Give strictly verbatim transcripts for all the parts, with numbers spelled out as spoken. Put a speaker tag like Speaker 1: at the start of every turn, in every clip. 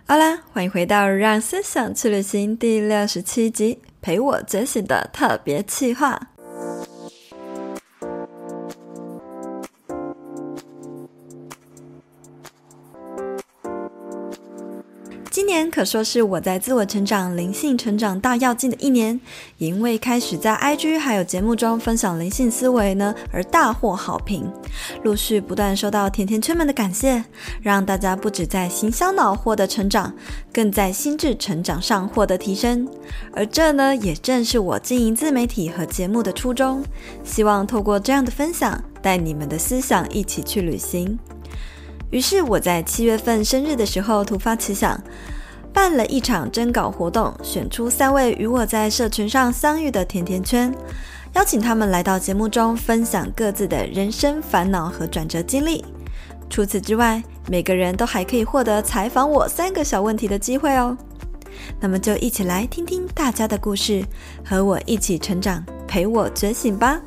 Speaker 1: 好啦，欢迎回到让思想去旅行第六十七集，陪我觉醒的特别企划。今年可说是我在自我成长、灵性成长大跃进的一年，也因为开始在 I G 还有节目中分享灵性思维呢，而大获好评，陆续不断收到甜甜圈们的感谢，让大家不只在行销脑获得成长，更在心智成长上获得提升。而这呢，也正是我经营自媒体和节目的初衷，希望透过这样的分享，带你们的思想一起去旅行。于是我在七月份生日的时候突发奇想，办了一场征稿活动，选出三位与我在社群上相遇的甜甜圈，邀请他们来到节目中分享各自的人生烦恼和转折经历。除此之外，每个人都还可以获得采访我三个小问题的机会哦。那么就一起来听听大家的故事，和我一起成长，陪我觉醒吧。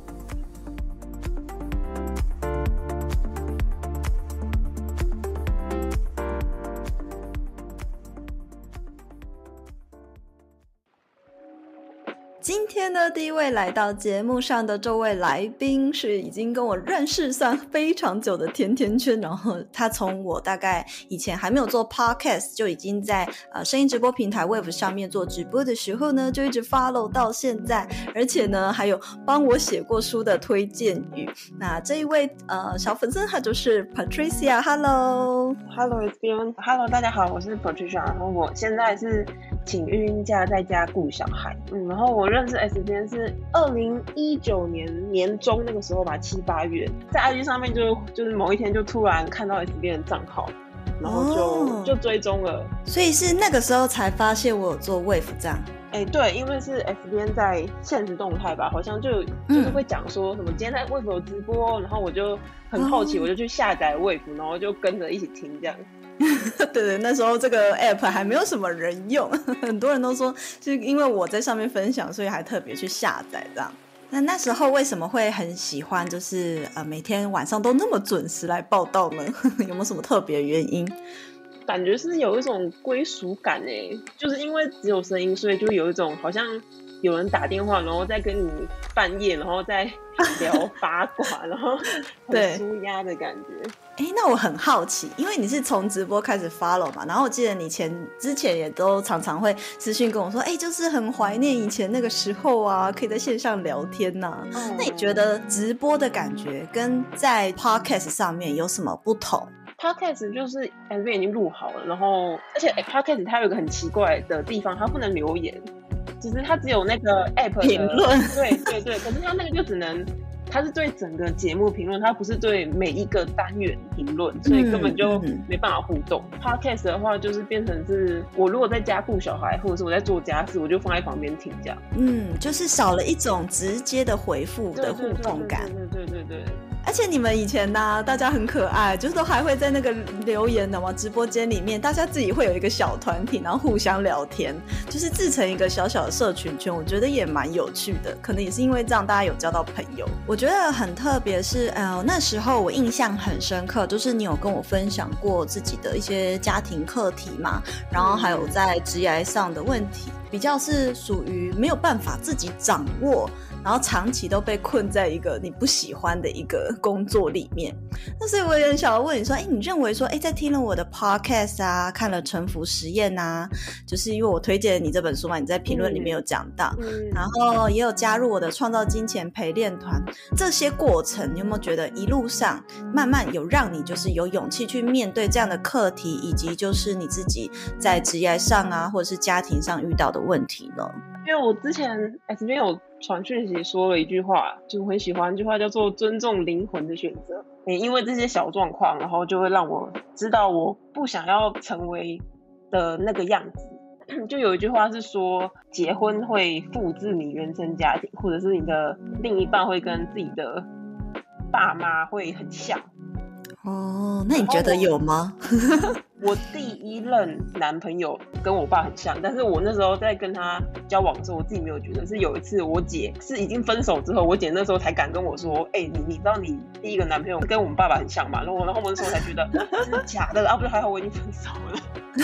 Speaker 1: 今天呢，第一位来到节目上的这位来宾是已经跟我认识算非常久的甜甜圈，然后他从我大概以前还没有做 podcast 就已经在呃声音直播平台 Wave 上面做直播的时候呢，就一直 follow 到现在，而且呢还有帮我写过书的推荐语。那这一位呃小粉丝他就是 Patricia。 Hello
Speaker 2: Hello S B N Hello 大家好，我是 Patricia， 然后我现在是请育婴假在家顾小孩。嗯，然后我认识 S B N 是二零一九年年中那个时候吧，七八月，在 I G 上面就就是某一天就突然看到 S B N 的账号，然后就、哦、就追踪了。
Speaker 1: 所以是那个时候才发现我有做 Wave 这样。
Speaker 2: 哎，对，因为是 S B N 在限时动态吧，好像就就是会讲说什么今天在 Wave 有直播，然后我就很好奇，我就去下载 Wave， 然后就跟着一起听这样。
Speaker 1: 对对，那时候这个 app 还没有什么人用，很多人都说是因为我在上面分享，所以还特别去下载这样。那那时候为什么会很喜欢就是呃每天晚上都那么准时来报道呢？有没有什么特别原因？
Speaker 2: 感觉是有一种归属感耶，就是因为只有声音，所以就有一种好像有人打电话，然后再跟你半夜，然后再聊八卦，然后很舒压的感觉。
Speaker 1: 哎，那我很好奇，因为你是从直播开始 follow 嘛，然后我记得你前之前也都常常会私讯跟我说，哎，就是很怀念以前那个时候啊，可以在线上聊天呐、啊嗯。那你觉得直播的感觉跟在 podcast 上面有什么不同
Speaker 2: ？Podcast 就是 S B N 已经录好了，然后而且 Podcast 它有一个很奇怪的地方，它不能留言，只是它只有那个 App 的
Speaker 1: 评论，
Speaker 2: 对对对，可是它那个就只能，它是对整个节目评论，它不是对每一个单元评论，所以根本就没办法互动。嗯嗯、Podcast 的话就是变成是我如果在家顾小孩，或者是我在做家事，我就放在旁边听这样。
Speaker 1: 嗯，就是少了一种直接的回复的互动感。
Speaker 2: 对对对对 对, 对, 对。
Speaker 1: 而且你们以前啊大家很可爱，就是都还会在那个留言的嘛直播间里面，大家自己会有一个小团体，然后互相聊天，就是自成一个小小的社群圈，我觉得也蛮有趣的。可能也是因为这样大家有交到朋友。我觉得很特别是呃那时候我印象很深刻，就是你有跟我分享过自己的一些家庭课题嘛，然后还有在职业上的问题，比较是属于没有办法自己掌握，然后长期都被困在一个你不喜欢的一个工作里面。那所以我也很想要问你说，哎，你认为说，哎，在听了我的 podcast 啊，看了沉浮实验啊，就是因为我推荐你这本书嘛，你在评论里面有讲到、嗯嗯、然后也有加入我的创造金钱陪练团，这些过程你有没有觉得一路上慢慢有让你就是有勇气去面对这样的课题，以及就是你自己在职业上啊或者是家庭上遇到的问题呢？
Speaker 2: 因为我之前 S B N 有传讯息说了一句话，就我很喜欢一句话，叫做尊重灵魂的选择。因为这些小状况，然后就会让我知道我不想要成为的那个样子。就有一句话是说，结婚会复制你原生家庭，或者是你的另一半会跟自己的爸妈会很像。
Speaker 1: 哦，那你觉得有吗？
Speaker 2: 我第一任男朋友跟我爸很像，但是我那时候在跟他交往的时候，我自己没有觉得。是有一次我姐是已经分手之后，我姐那时候才敢跟我说，哎、欸，你你知道你第一个男朋友跟我们爸爸很像吗？然后然后我那时候才觉得是假的，啊不是，还好我已经分手了。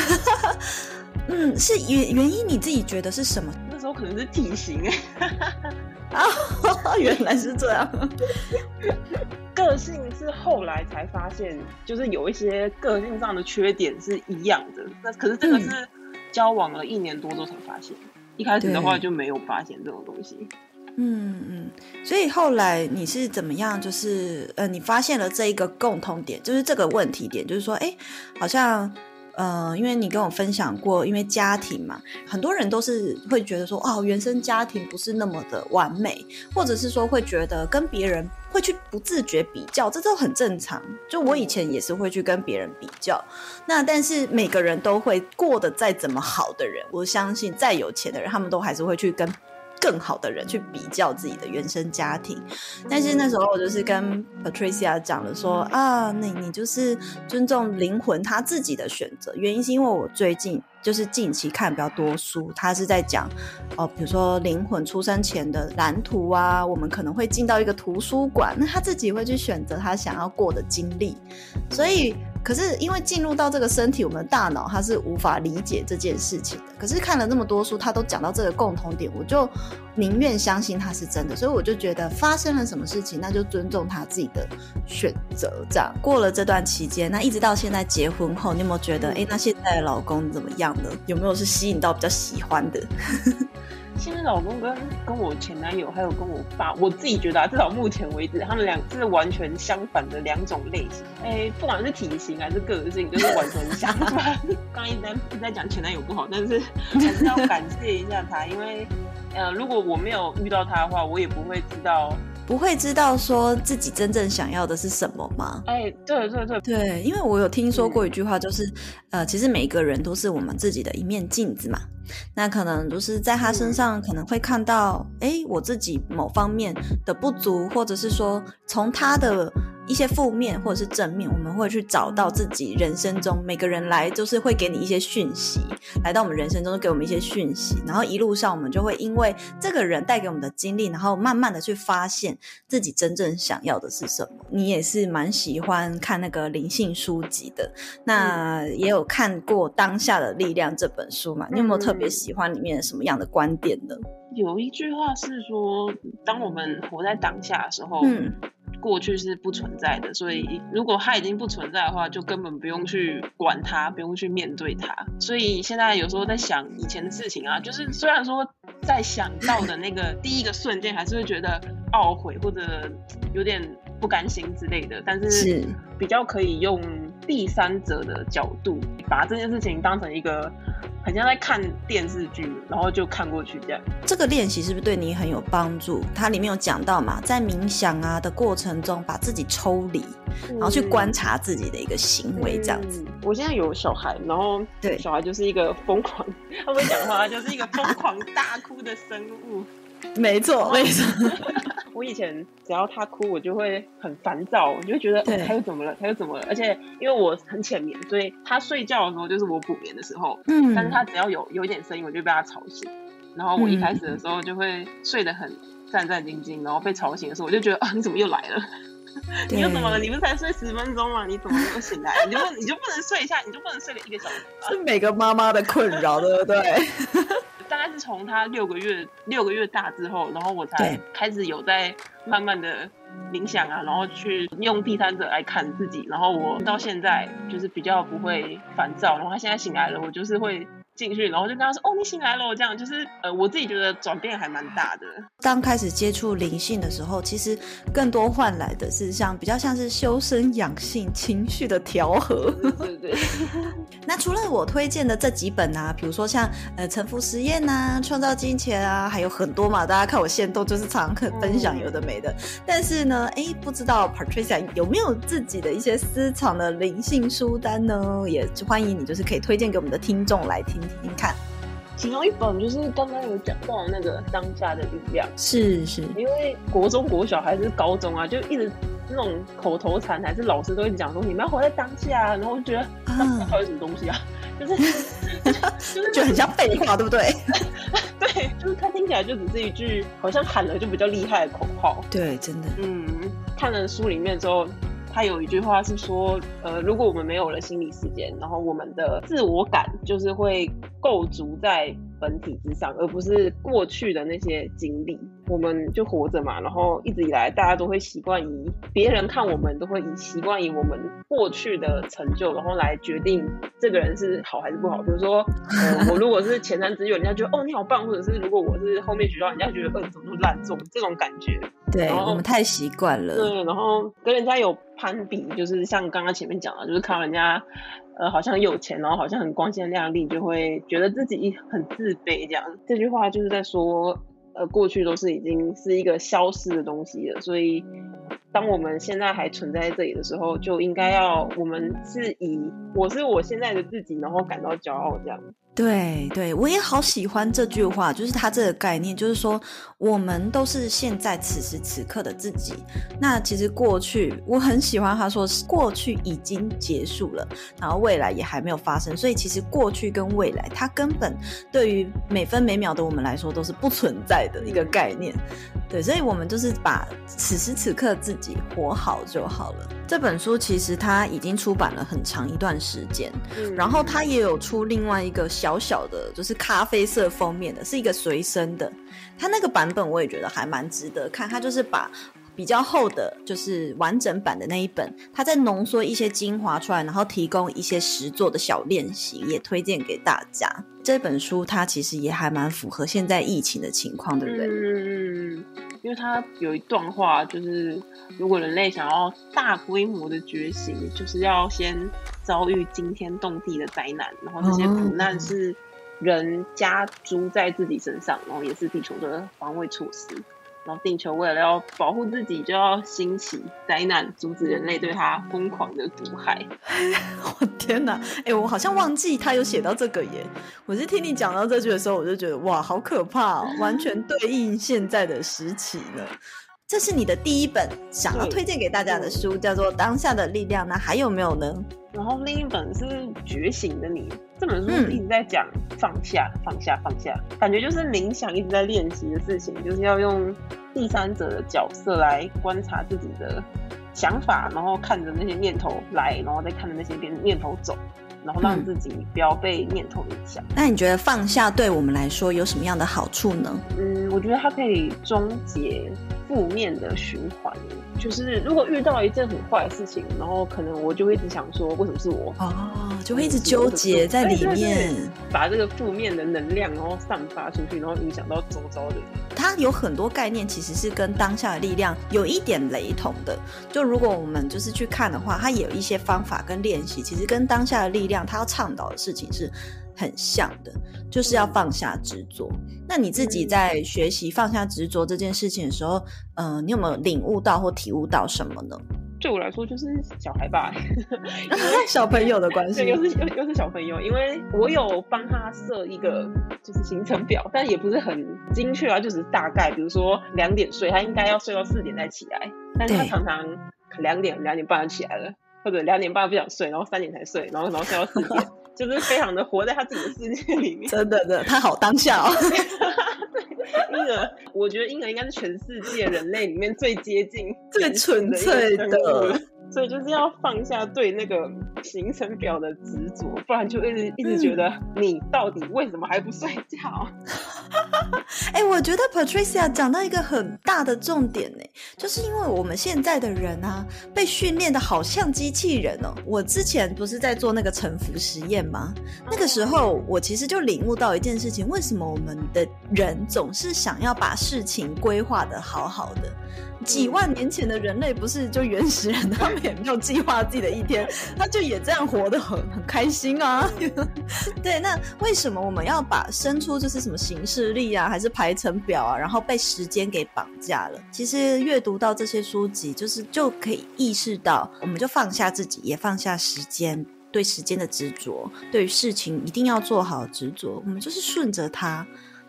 Speaker 1: 嗯，是原原因你自己觉得是什么？
Speaker 2: 那时候可能是体型哎、
Speaker 1: 啊，原来是这样。
Speaker 2: 个性是后来才发现，就是有一些个性上的缺点是一样的。那可是这个是交往了一年多之后才发现，嗯、一开始的话就没有发现这种东西。
Speaker 1: 嗯嗯，所以后来你是怎么样？就是呃，你发现了这一个共同点，就是这个问题点，就是说，哎，好像。呃，因为你跟我分享过，因为家庭嘛，很多人都是会觉得说，哦，原生家庭不是那么的完美，或者是说会觉得跟别人会去不自觉比较，这都很正常。就我以前也是会去跟别人比较，那但是每个人都会过得再怎么好的人，我相信再有钱的人，他们都还是会去跟更好的人去比较自己的原生家庭。但是那时候我就是跟 Patricia 讲了说啊，你你就是尊重灵魂他自己的选择，原因是因为我最近就是近期看比较多书，他是在讲哦，比如说灵魂出生前的蓝图啊，我们可能会进到一个图书馆，那他自己会去选择他想要过的经历。所以可是因为进入到这个身体，我们的大脑它是无法理解这件事情的，可是看了那么多书，他都讲到这个共同点，我就宁愿相信它是真的。所以我就觉得发生了什么事情，那就尊重他自己的选择。这样过了这段期间，那一直到现在结婚后，你有没有觉得哎，那现在的老公怎么样呢？有没有是吸引到比较喜欢的？
Speaker 2: 现在老公跟跟我前男友还有跟我爸，我自己觉得啊，至少目前为止，他们俩是完全相反的两种类型。哎，不管是体型还是个性，就是完全相反。刚刚一直在一直在讲前男友不好，但是还是要感谢一下他，因为呃，如果我没有遇到他的话，我也不会知道。
Speaker 1: 不会知道说自己真正想要的是什么吗？
Speaker 2: 哎，对对对
Speaker 1: 对，因为我有听说过一句话，就是、嗯、呃，其实每一个人都是我们自己的一面镜子嘛。那可能就是在他身上可能会看到，哎、嗯，我自己某方面的不足，或者是说从他的一些负面或者是正面，我们会去找到自己人生中每个人来就是会给你一些讯息，来到我们人生中就给我们一些讯息，然后一路上我们就会因为这个人带给我们的经历，然后慢慢的去发现自己真正想要的是什么。你也是蛮喜欢看那个灵性书籍的，那也有看过《当下的力量》这本书嘛？你有没有特别喜欢里面什么样的观点呢？
Speaker 2: 有一句话是说，当我们活在当下的时候，
Speaker 1: 嗯，
Speaker 2: 过去是不存在的，所以如果它已经不存在的话，就根本不用去管它，不用去面对它。所以现在有时候在想以前的事情啊，就是虽然说在想到的那个第一个瞬间还是会觉得懊悔或者有点不甘心之类的，但是比较可以用第三者的角度把这件事情当成一个很像在看电视剧，然后就看过去这样。这
Speaker 1: 个练习是不是对你很有帮助？它里面有讲到嘛，在冥想啊的过程中把自己抽离、嗯、然后去观察自己的一个行为这样子、嗯、
Speaker 2: 我现在有小孩，然后对小孩就是一个疯狂，他会讲话，他就是一个疯狂大哭的生物。
Speaker 1: 没错没错。
Speaker 2: 我以前只要他哭我就会很烦躁，我就会觉得、哦、他又怎么了他又怎么了，而且因为我很浅眠，所以他睡觉的时候就是我补眠的时候，嗯，但是他只要有有一点声音我就被他吵醒，然后我一开始的时候就会睡得很战战兢兢，然后被吵醒的时候我就觉得啊你怎么又来了你又怎么了？你不是才睡十分钟吗？你怎么又醒来？你就不你就不能睡一下？你就不能睡了一个小时吗？
Speaker 1: 是每个妈妈的困扰，对不对？
Speaker 2: 大概是从他六个月六个月大之后，然后我才开始有在慢慢的冥想啊，然后去用第三者来看自己，然后我到现在就是比较不会烦躁，然后他现在醒来了，我就是会进去，然后就跟他说哦你醒来了，这样就是呃我自己觉得转变还蛮大的。
Speaker 1: 当开始接触灵性的时候，其实更多换来的是像比较像是修身养性、情绪的调和。
Speaker 2: 对对对。
Speaker 1: 那除了我推荐的这几本啊，比如说像呃沉浮实验啊、创造金钱啊，还有很多嘛，大家看我限动就是常常分享有的没的、嗯、但是呢哎，不知道 Patricia 有没有自己的一些私藏的灵性书单呢？也欢迎你就是可以推荐给我们的听众来听听看。
Speaker 2: 其中一本就是刚刚有讲到的那个当下的力量。
Speaker 1: 是是，
Speaker 2: 因为国中国小还是高中啊，就一直那种口头禅还是老师都一直讲说你们要活在当下、啊、然后我就觉得当下到底什么东西啊，就是就是
Speaker 1: 觉得很像废话对不对？
Speaker 2: 对，就是它听起来就只是一句好像喊了就比较厉害的口号。
Speaker 1: 对，真的。
Speaker 2: 嗯，看了书里面之后他有一句话是说，呃，如果我们没有了心理时间，然后我们的自我感就是会构筑在本体之上，而不是过去的那些经历。我们就活着嘛，然后一直以来大家都会习惯以别人看我们都会以习惯以我们过去的成就，然后来决定这个人是好还是不好。比如说，呃，我如果是前三志愿，人家觉得哦你好棒，或者是如果我是后面学校，人家觉得呃怎么那么烂，这种这种感觉。
Speaker 1: 对，我们太习惯了。
Speaker 2: 对，然后跟人家有攀比，就是像刚刚前面讲的，就是看到人家呃好像有钱，然后好像很光鲜亮丽，就会觉得自己很自卑这样。这句话就是在说，呃，过去都是已经是一个消失的东西了，所以当我们现在还存在这里的时候，就应该要我们是以我是我现在的自己，然后感到骄傲这样。
Speaker 1: 对对，我也好喜欢这句话，就是它这个概念，就是说我们都是现在此时此刻的自己。那其实过去，我很喜欢他说过去已经结束了，然后未来也还没有发生，所以其实过去跟未来，它根本对于每分每秒的我们来说都是不存在的一个概念。对，所以我们就是把此时此刻自己活好就好了。这本书其实它已经出版了很长一段时间，嗯、然后它也有出另外一个小小的就是咖啡色封面的，是一个随身的，它那个版本我也觉得还蛮值得看。它就是把比较厚的就是完整版的那一本，它再浓缩一些精华出来，然后提供一些实作的小练习，也推荐给大家。这本书它其实也还蛮符合现在疫情的情况，对不对？
Speaker 2: 嗯，因为它有一段话，就是如果人类想要大规模的觉醒，就是要先遭遇惊天动地的灾难，然后这些苦难是人加诸在自己身上，然后也是地球的防卫措施。然后地球为了要保护自己，就要兴起灾难，阻止人类对它疯狂的毒害。
Speaker 1: 我天哪，欸，我好像忘记他有写到这个耶。我是听你讲到这句的时候，我就觉得哇，好可怕哦，完全对应现在的时期了。这是你的第一本想要推荐给大家的书，叫做《当下的力量》。那还有没有呢？
Speaker 2: 然后另一本是《觉醒的你》，这本书是一直在讲放下、嗯、放下、放下，感觉就是冥想一直在练习的事情，就是要用第三者的角色来观察自己的想法，然后看着那些念头来，然后再看着那些念头走，然后让自己不要被念头影响。
Speaker 1: 嗯、那你觉得放下对我们来说有什么样的好处呢？
Speaker 2: 嗯，我觉得它可以终结负面的循环。就是如果遇到一件很坏的事情，然后可能我就会一直想说为什么是我
Speaker 1: 哦，就会一直纠结在里面，
Speaker 2: 对对对，把这个负面的能量然后散发出去，然后影响到周遭的人。
Speaker 1: 它有很多概念其实是跟当下的力量有一点雷同的，就如果我们就是去看的话，它也有一些方法跟练习其实跟当下的力量它要倡导的事情是很像的，就是要放下执着。那你自己在学习放下执着这件事情的时候，呃，你有没有领悟到或体悟到什么呢？
Speaker 2: 对我来说就是小孩吧
Speaker 1: 小朋友的关系，
Speaker 2: 对，又是又又是小朋友，因为我有帮他设一个就是行程表，但也不是很精确啊，就只是大概，比如说两点睡，他应该要睡到四点再起来，但是他常常两点两点半就起来了，或者两点半不想睡，然后三点才睡，然后然后睡到四点。就是非常的活在他自己的世界里面，
Speaker 1: 真的的，他好当下哦。
Speaker 2: 婴儿，我觉得婴儿应该是全世界人类里面最接近、
Speaker 1: 最纯粹的，
Speaker 2: 所以就是要放下对那个行程表的执着，不然就一直一直觉得你到底为什么还不睡觉？
Speaker 1: 哎、欸，我觉得 Patricia 讲到一个很大的重点呢，就是因为我们现在的人啊，被训练的好像机器人哦。我之前不是在做那个沉浮实验吗？那个时候我其实就领悟到一件事情，为什么我们的人总是想要把事情规划得好好的？几万年前的人类不是就原始人，他们也没有计划自己的一天，他就也这样活得很很开心啊。对，那为什么我们要把生出就是什么行事历啊，还是排程表啊，然后被时间给绑架了？其实阅读到这些书籍，就是就可以意识到，我们就放下自己，也放下时间，对时间的执着，对于事情一定要做好执着，我们就是顺着它。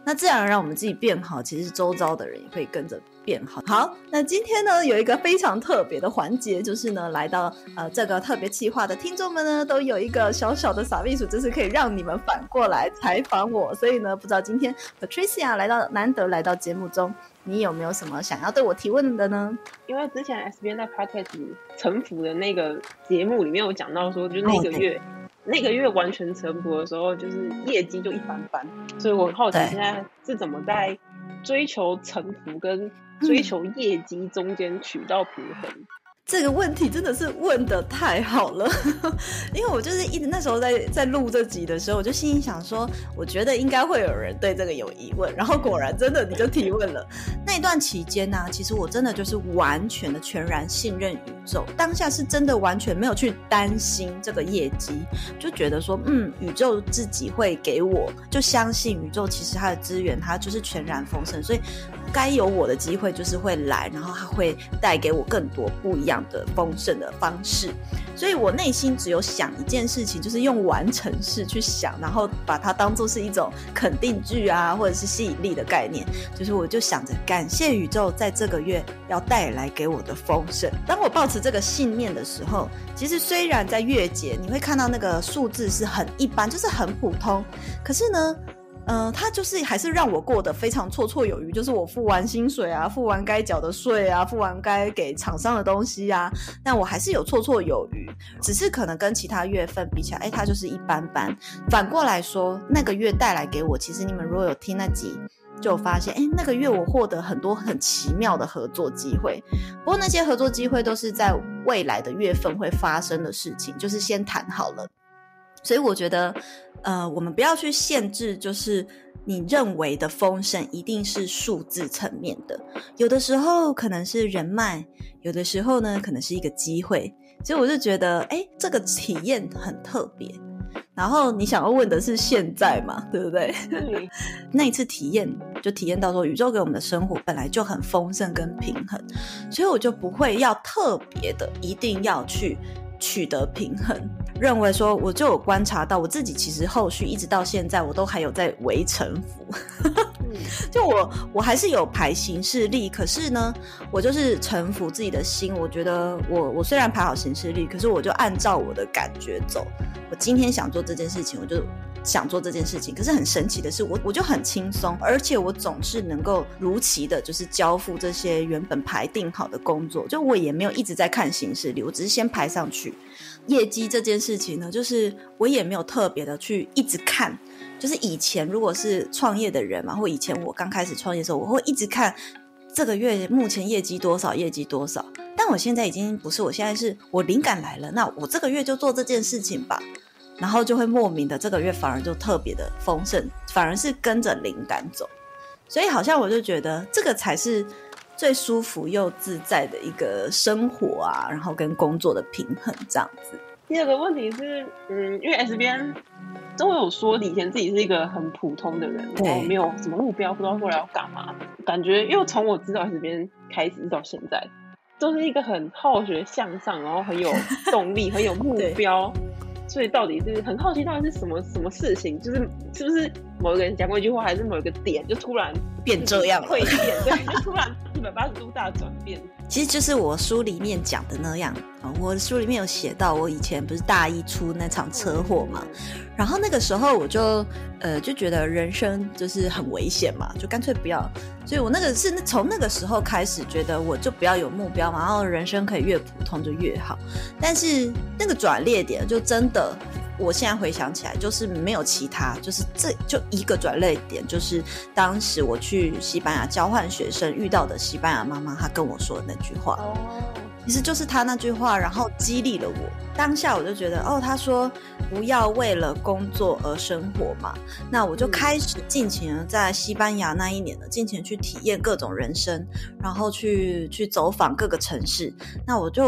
Speaker 1: 那自然而然我们自己变好，其实周遭的人也会跟着变好。好，那今天呢有一个非常特别的环节，就是呢来到呃这个特别企划的听众们呢都有一个小小的傻秘书，就是可以让你们反过来采访我。所以呢不知道今天 Patricia 来到难得来到节目中，你有没有什么想要对我提问的呢？
Speaker 2: 因为之前 S B N 在 Podcast 臣服的那个节目里面有讲到说，就是那个月、哦、那个月完全臣服的时候，就是业绩就一般般，所以我很好奇现在是怎么在追求臣服跟追求业绩中间取到平衡。嗯，
Speaker 1: 这个问题真的是问得太好了因为我就是一直那时候在在录这集的时候，我就心里想说我觉得应该会有人对这个有疑问，然后果然真的你就提问了。那一段期间呢、啊，其实我真的就是完全的全然信任宇宙，当下是真的完全没有去担心这个业绩，就觉得说嗯，宇宙自己会给我，就相信宇宙其实它的资源它就是全然丰盛，所以该有我的机会就是会来，然后它会带给我更多不一样的丰盛的方式。所以我内心只有想一件事情，就是用完成式去想，然后把它当作是一种肯定句啊，或者是吸引力的概念，就是我就想着感谢宇宙在这个月要带来给我的丰盛。当我抱持这个信念的时候，其实虽然在月节你会看到那个数字是很一般，就是很普通，可是呢呃，他就是还是让我过得非常绰绰有余，就是我付完薪水啊，付完该缴的税啊，付完该给厂商的东西啊，但我还是有绰绰有余，只是可能跟其他月份比起来，哎，它就是一般般。反过来说，那个月带来给我，其实你们如果有听那集就有发现，哎，那个月我获得很多很奇妙的合作机会，不过那些合作机会都是在未来的月份会发生的事情，就是先谈好了。所以我觉得呃，我们不要去限制，就是你认为的丰盛一定是数字层面的，有的时候可能是人脉，有的时候呢可能是一个机会。所以我就觉得哎，这个体验很特别。然后你想要问的是现在嘛，对不对？嗯、那一次体验就体验到说宇宙给我们的生活本来就很丰盛跟平衡，所以我就不会要特别的一定要去取得平衡，认为说我就有观察到我自己其实后续一直到现在我都还有在微臣服就我我还是有排行事历，可是呢我就是臣服自己的心。我觉得我我虽然排好行事历，可是我就按照我的感觉走，我今天想做这件事情我就想做这件事情。可是很神奇的是我我就很轻松，而且我总是能够如期的就是交付这些原本排定好的工作，就我也没有一直在看行事历，我只是先排上去。业绩这件事情呢，就是我也没有特别的去一直看，就是以前如果是创业的人嘛，或以前我刚开始创业的时候，我会一直看这个月目前业绩多少业绩多少，但我现在已经不是，我现在是我灵感来了，那我这个月就做这件事情吧，然后就会莫名的这个月反而就特别的丰盛，反而是跟着灵感走。所以好像我就觉得这个才是最舒服又自在的一个生活啊，然后跟工作的平衡这样子。
Speaker 2: 第二个问题是嗯，因为 S B N 都有说以前自己是一个很普通的人，然后没有什么目标，不知道后来要干嘛，感觉因为从我知道 S B N 开始到现在都是一个很好学向上，然后很有动力很有目标所以到底是很好奇到底是什么什么事情，就是是不是某一个人讲过一句话，还是某一个点就突然
Speaker 1: 变这样了，
Speaker 2: 蜕变，对，就突然一百八十度大转变。
Speaker 1: 其实就是我书里面讲的那样，我书里面有写到我以前不是大一出那场车祸嘛，然后那个时候我就呃就觉得人生就是很危险嘛，就干脆不要，所以我那个是从那个时候开始觉得我就不要有目标嘛，然后人生可以越普通就越好。但是那个转捩点就真的我现在回想起来就是没有其他，就是这就一个转捩点，就是当时我去西班牙交换学生遇到的西班牙妈妈，她跟我说的那句话、哦、其实就是她那句话然后激励了我。当下我就觉得哦，她说不要为了工作而生活嘛，那我就开始尽情的在西班牙那一年呢尽情去体验各种人生，然后去去走访各个城市。那我就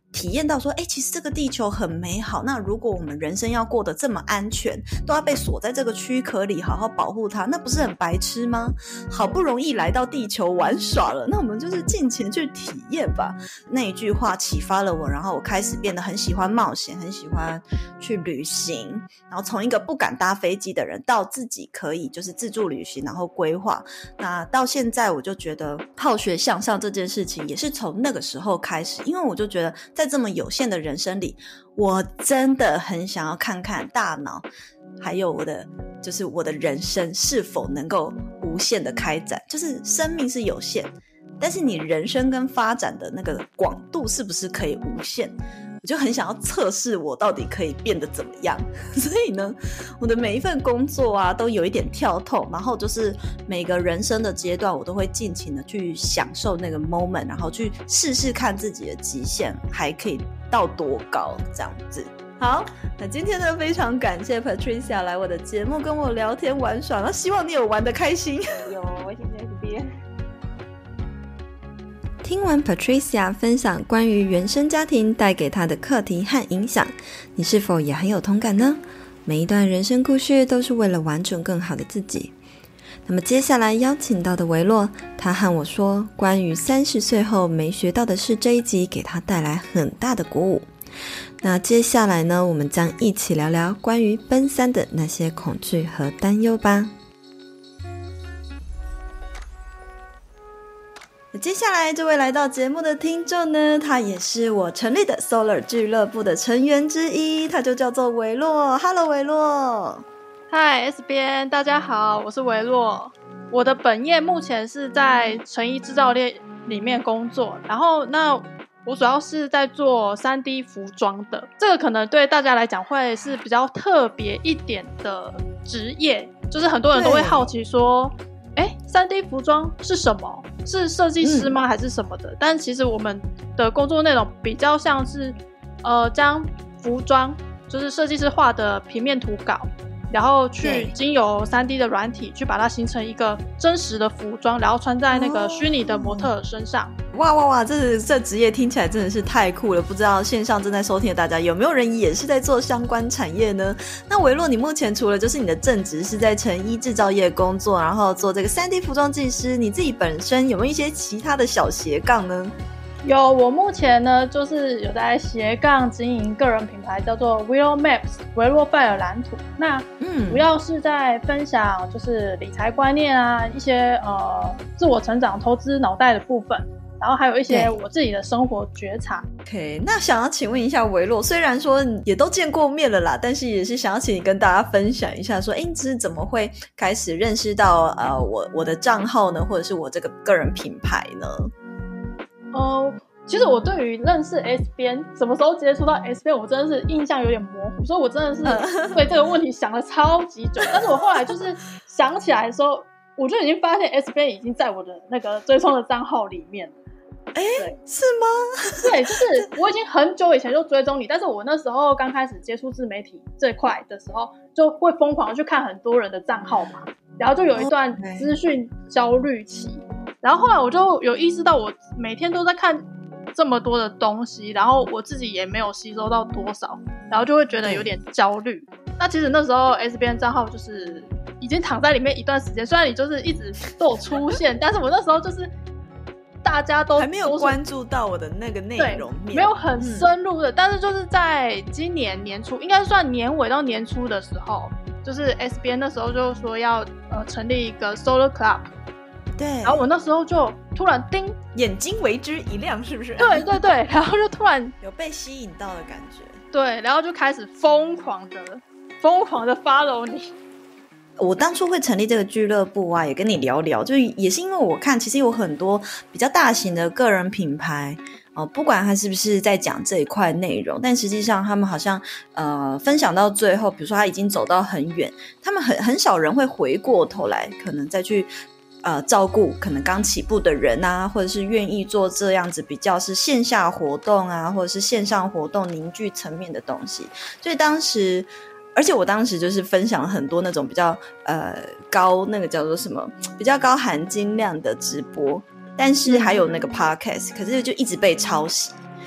Speaker 1: 体验到说，哎，其实这个地球很美好，那如果我们人生要过得这么安全，都要被锁在这个躯壳里好好保护它，那不是很白痴吗？好不容易来到地球玩耍了，那我们就是尽情去体验吧。那一句话启发了我，然后我开始变得很喜欢冒险，很喜欢去旅行，然后从一个不敢搭飞机的人到自己可以就是自助旅行，然后规划。那到现在我就觉得好学向上这件事情也是从那个时候开始，因为我就觉得在这么有限的人生里，我真的很想要看看大脑还有我的就是我的人生是否能够无限的开展。就是生命是有限，但是你人生跟发展的那个广度是不是可以无限，我就很想要测试我到底可以变得怎么样。所以呢，我的每一份工作啊都有一点跳痛，然后就是每个人生的阶段我都会尽情的去享受那个 moment， 然后去试试看自己的极限还可以到多高这样子。好，那今天呢非常感谢 Patricia 来我的节目跟我聊天玩耍，那希望你有玩得开心。
Speaker 2: 有，我现在这边
Speaker 3: 听完 Patricia 分享关于原生家庭带给她的课题和影响，你是否也很有同感呢？每一段人生故事都是为了完整更好的自己。那么接下来邀请到的维洛，他和我说关于三十岁后没学到的事这一集给他带来很大的鼓舞。那接下来呢，我们将一起聊聊关于奔三的那些恐惧和担忧吧。
Speaker 1: 接下来这位来到节目的听众呢，他也是我成立的 Solar 俱乐部的成员之一，他就叫做维洛。 Hello 维洛。
Speaker 4: 嗨 S 编，大家好，我是维洛。我的本业目前是在成衣制造业里面工作，然后那我主要是在做 三 D 服装的，这个可能对大家来讲会是比较特别一点的职业，就是很多人都会好奇说诶 三 D 服装是什么？是设计师吗、嗯、还是什么的？但其实我们的工作内容比较像是呃，将服装就是设计师画的平面图稿，然后去经由 三 D 的软体去把它形成一个真实的服装，然后穿在那个虚拟的模特儿身上。
Speaker 1: 哇哇哇，这这职业听起来真的是太酷了，不知道线上正在收听的大家有没有人也是在做相关产业呢？那维洛，你目前除了就是你的正职是在成衣制造业工作，然后做这个 三 D 服装技师，你自己本身有没有一些其他的小斜杠呢？
Speaker 4: 有，我目前呢就是有在斜杠经营个人品牌，叫做 Willow Maps 维洛拜尔蓝图。那主要是在分享就是理财观念啊，一些呃自我成长、投资脑袋的部分，然后还有一些我自己的生活觉察。
Speaker 1: OK， 那想要请问一下维洛，虽然说也都见过面了啦，但是也是想要请你跟大家分享一下说，诶，你是怎么会开始认识到呃我我的账号呢，或者是我这个个人品牌呢？
Speaker 4: 呃，其实我对于认识 S 编什么时候接触到 S 编我真的是印象有点模糊，所以我真的是对这个问题想了超级久。但是我后来就是想起来的时候，我就已经发现 S 编已经在我的那个追踪的账号里面。
Speaker 1: 哎，是吗？
Speaker 4: 对，就是我已经很久以前就追踪你，但是我那时候刚开始接触自媒体这块的时候，就会疯狂的去看很多人的账号嘛，然后就有一段资讯焦虑期。然后后来我就有意识到，我每天都在看这么多的东西，然后我自己也没有吸收到多少，然后就会觉得有点焦虑。那其实那时候 S 编账号就是已经躺在里面一段时间，虽然你就是一直都有出现，但是我那时候就是大家都
Speaker 1: 还没有关注到我的那个内容面，
Speaker 4: 没有很深入的、嗯、但是就是在今年年初，应该算年尾到年初的时候，就是 S 编那时候就说要呃成立一个 Solar Club。
Speaker 1: 对，
Speaker 4: 然后我那时候就突然叮，
Speaker 1: 眼睛为之一亮，是不是？
Speaker 4: 对对对，然后就突然
Speaker 1: 有被吸引到的感觉。
Speaker 4: 对，然后就开始疯狂的疯狂的 follow 你。
Speaker 1: 我当初会成立这个俱乐部啊，也跟你聊聊，就也是因为我看其实有很多比较大型的个人品牌哦、呃，不管他是不是在讲这一块内容，但实际上他们好像呃分享到最后，比如说他已经走到很远，他们很很少人会回过头来，可能再去呃照顾可能刚起步的人啊，或者是愿意做这样子比较是线下活动啊，或者是线上活动凝聚层面的东西。所以当时而且我当时就是分享了很多那种比较呃高那个叫做什么比较高含金量的直播，但是还有那个 podcast， 可是就一直被抄袭。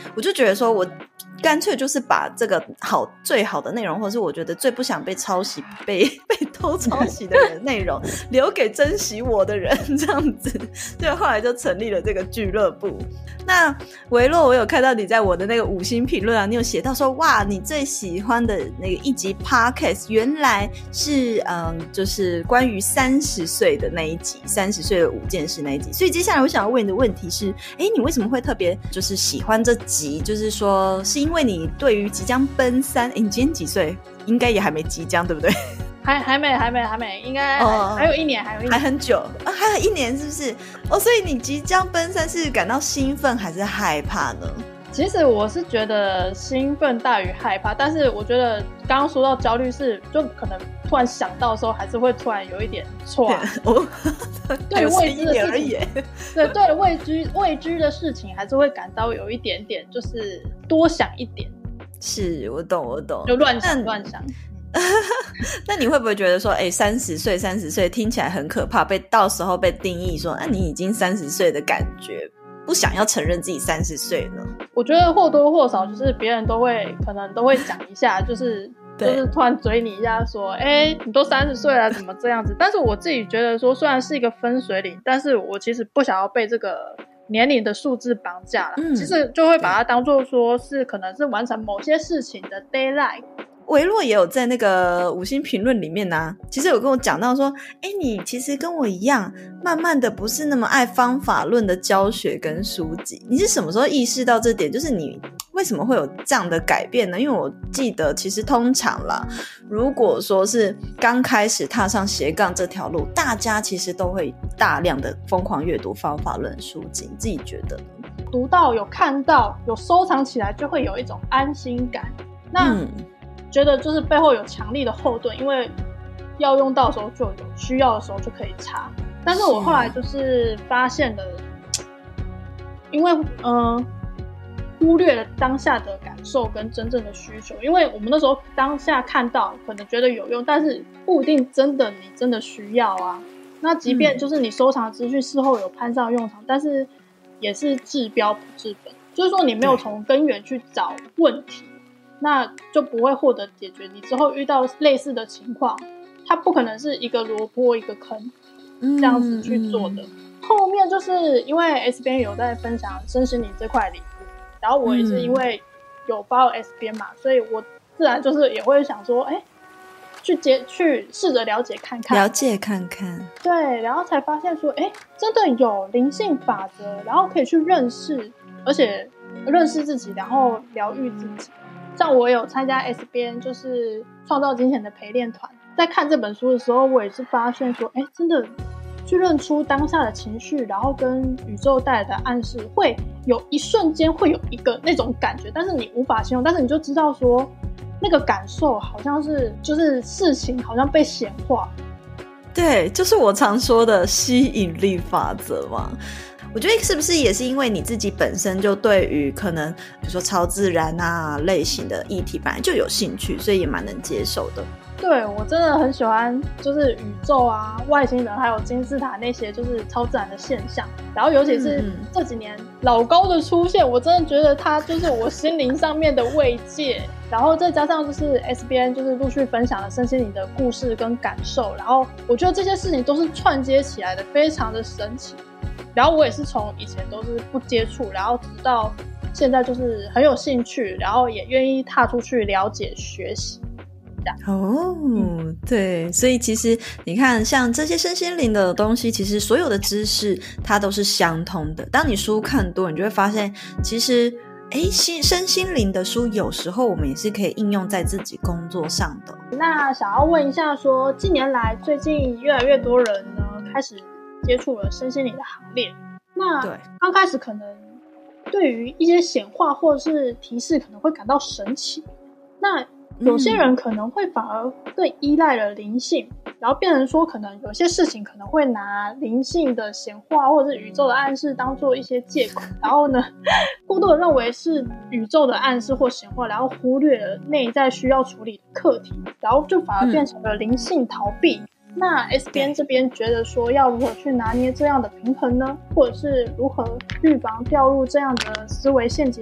Speaker 1: 我就觉得说我干脆就是把这个好最好的内容，或是我觉得最不想被抄袭被被偷抄袭的人内容留给珍惜我的人，这样子。对，后来就成立了这个俱乐部。那维洛，我有看到你在我的那个五星评论啊，你有写到说，哇，你最喜欢的那个一集 podcast 原来是嗯，就是关于三十岁的那一集，三十岁的五件事那一集。所以接下来我想要问你的问题是，哎，你为什么会特别就是喜欢这集？就是说，是因为你对于即将奔三，哎，你今天几岁？应该也还没即将，对不对？
Speaker 4: 还还没还没还没，应该还、哦、还有一年，还有一年，
Speaker 1: 还很久啊，还有一年是不是？哦，所以你即将奔三是感到兴奋还是害怕呢？
Speaker 4: 其实我是觉得兴奋大于害怕，但是我觉得刚刚说到焦虑是，就可能突然想到的时候，还是会突然有一点错。对未知的事情，对对未知未知的事情，还是会感到有一点点，就是多想一点。
Speaker 1: 是我懂我懂，
Speaker 4: 就乱想乱想。
Speaker 1: 那你会不会觉得说，哎，三十岁三十岁听起来很可怕，被到时候被定义说，啊，你已经三十岁的感觉，不想要承认自己三十岁呢？
Speaker 4: 我觉得或多或少就是别人都会可能都会讲一下，就是就是突然嘴你一下说，哎，你都三十岁了，怎么这样子？但是我自己觉得说，虽然是一个分水岭，但是我其实不想要被这个年龄的数字绑架了，嗯，其实就会把它当作说是可能是完成某些事情的 deadline。
Speaker 1: 维洛也有在那个五星评论里面啊，其实有跟我讲到说，哎，你其实跟我一样，慢慢的不是那么爱方法论的教学跟书籍。你是什么时候意识到这点？就是你为什么会有这样的改变呢？因为我记得其实通常啦，如果说是刚开始踏上斜杠这条路，大家其实都会大量的疯狂阅读方法论书籍，你自己觉得呢？
Speaker 4: 读到有看到有收藏起来，就会有一种安心感。那、嗯觉得就是背后有强力的后盾，因为要用到的时候就有，需要的时候就可以查。但是我后来就是发现了，因为嗯、呃、忽略了当下的感受跟真正的需求，因为我们那时候当下看到可能觉得有用，但是不一定真的你真的需要啊。那即便就是你收藏资讯事后有派上用场，但是也是治标不治本，就是说你没有从根源去找问题，那就不会获得解决。你之后遇到类似的情况，它不可能是一个萝卜一个坑这样子去做的。嗯嗯、后面就是因为 S 边有在分享身心灵这块领域，然后我也是因为有follow S 边嘛、嗯，所以我自然就是也会想说，哎，去接去试着了解看看，
Speaker 1: 了解看看，
Speaker 4: 对，然后才发现说，哎，真的有灵性法则，然后可以去认识，而且认识自己，然后疗愈自己。像我有参加 S 边就是创造金钱的陪练团，在看这本书的时候，我也是发现说，哎，真的去认出当下的情绪，然后跟宇宙带来的暗示，会有一瞬间会有一个那种感觉，但是你无法形容，但是你就知道说那个感受好像是就是事情好像被显化。
Speaker 1: 对，就是我常说的吸引力法则嘛。我觉得是不是也是因为你自己本身就对于可能比如说超自然啊类型的议题本来就有兴趣，所以也蛮能接受的。
Speaker 4: 对，我真的很喜欢就是宇宙啊、外星人还有金字塔那些就是超自然的现象，然后尤其是这几年老高的出现，我真的觉得他就是我心灵上面的慰藉。然后再加上就是 S 边就是陆续分享了身心灵的故事跟感受，然后我觉得这些事情都是串接起来的，非常的神奇。然后我也是从以前都是不接触，然后直到现在就是很有兴趣，然后也愿意踏出去了解学习。
Speaker 1: 哦，对，所以其实你看像这些身心灵的东西，其实所有的知识它都是相通的。当你书看多，你就会发现其实诶身心灵的书有时候我们也是可以应用在自己工作上的。
Speaker 4: 那想要问一下说，近年来最近越来越多人呢开始接触了身心灵的行列，那刚开始可能对于一些显化或者是提示可能会感到神奇，那有些人可能会反而更依赖了灵性、嗯、然后变成说可能有些事情可能会拿灵性的显化或者是宇宙的暗示当做一些借口，然后呢过度的认为是宇宙的暗示或显化，然后忽略了内在需要处理的课题，然后就反而变成了灵性逃避、嗯，那 S 边这边觉得说要如何去拿捏这样的平衡呢？或者是如何预防掉入这样的思维陷阱里？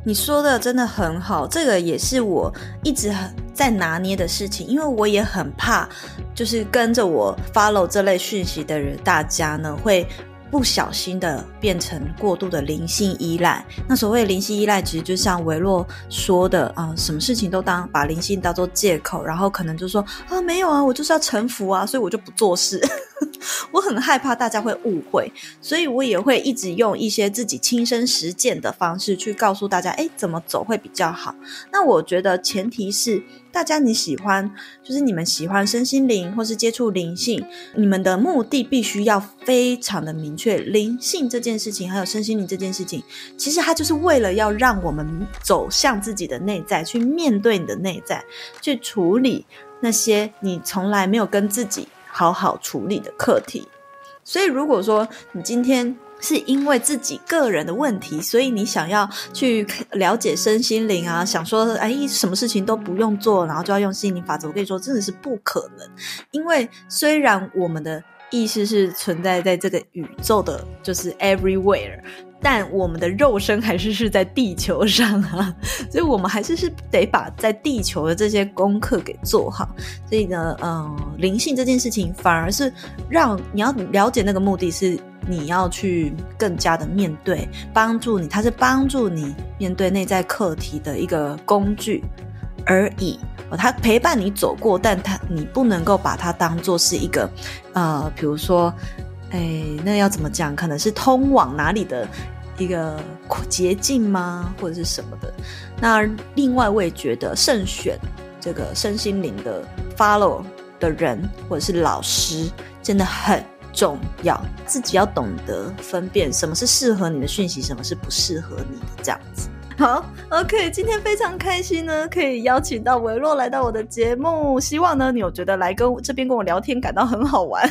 Speaker 1: 你说的真的很好，这个也是我一直在拿捏的事情，因为我也很怕就是跟着我 follow 这类讯息的人，大家呢会不小心的变成过度的灵性依赖。那所谓的灵性依赖其实就像维洛说的、呃、什么事情都当把灵性当作借口，然后可能就说啊没有啊，我就是要臣服啊，所以我就不做事我很害怕大家会误会，所以我也会一直用一些自己亲身实践的方式去告诉大家诶怎么走会比较好。那我觉得前提是大家你喜欢就是你们喜欢身心灵或是接触灵性，你们的目的必须要非常的明确。灵性这件事情还有身心灵这件事情，其实它就是为了要让我们走向自己的内在，去面对你的内在，去处理那些你从来没有跟自己好好处理的课题。所以如果说你今天是因为自己个人的问题，所以你想要去了解身心灵啊，想说哎，什么事情都不用做，然后就要用心灵法则，我跟你说真的是不可能。因为虽然我们的意识是存在在这个宇宙的就是 everywhere， 但我们的肉身还是是在地球上啊，所以我们还是是得把在地球的这些功课给做好。所以呢呃，灵性这件事情反而是让你要了解那个目的是你要去更加的面对，帮助你，它是帮助你面对内在课题的一个工具而已。它陪伴你走过，但它你不能够把它当作是一个呃，比如说哎，那要怎么讲，可能是通往哪里的一个捷径吗，或者是什么的。那另外我也觉得慎选这个身心灵的 follow 的人或者是老师真的很重要，自己要懂得分辨什么是适合你的讯息，什么是不适合你的，这样子。好 OK， 今天非常开心呢，可以邀请到维洛来到我的节目，希望呢你有觉得来跟这边跟我聊天感到很好玩。